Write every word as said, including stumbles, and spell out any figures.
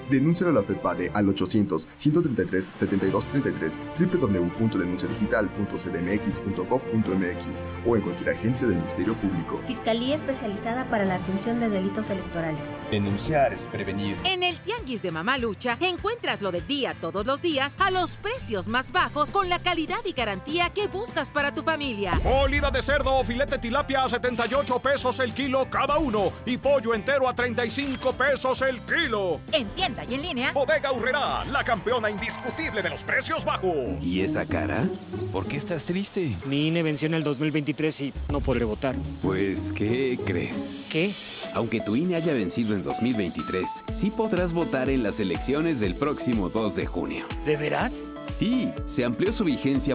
Denúncialo a la FEPADE al ochocientos, ciento treinta y tres, setenta y dos treinta y tres, doble u doble u doble u punto denuncia digital punto c d m x punto gov punto m x o en cualquier agencia del Ministerio Público. Fiscalía Especializada para la Atención de Delitos Electorales. Denunciar es prevenir. En el Tianguis de Mamalucha encuentras lo del día todos los días a los precios más bajos con la calidad y garantía que buscas para tu familia. Molida de cerdo o filete tilapia a setenta y ocho pesos el kilo cada uno y pollo entero a treinta y cinco pesos el kilo. En tienda y en línea. Bodega Aurrerá, la campeona indiscutible de los precios bajos. ¿Y esa cara? ¿Por qué estás triste? Mi I N E venció en el dos mil veintitrés y no podré votar. Pues, ¿qué crees? ¿Qué? Aunque tu I N E haya vencido en dos mil veintitrés, sí podrás votar en las elecciones del próximo dos de junio. ¿De veras? Sí, se amplió su vigencia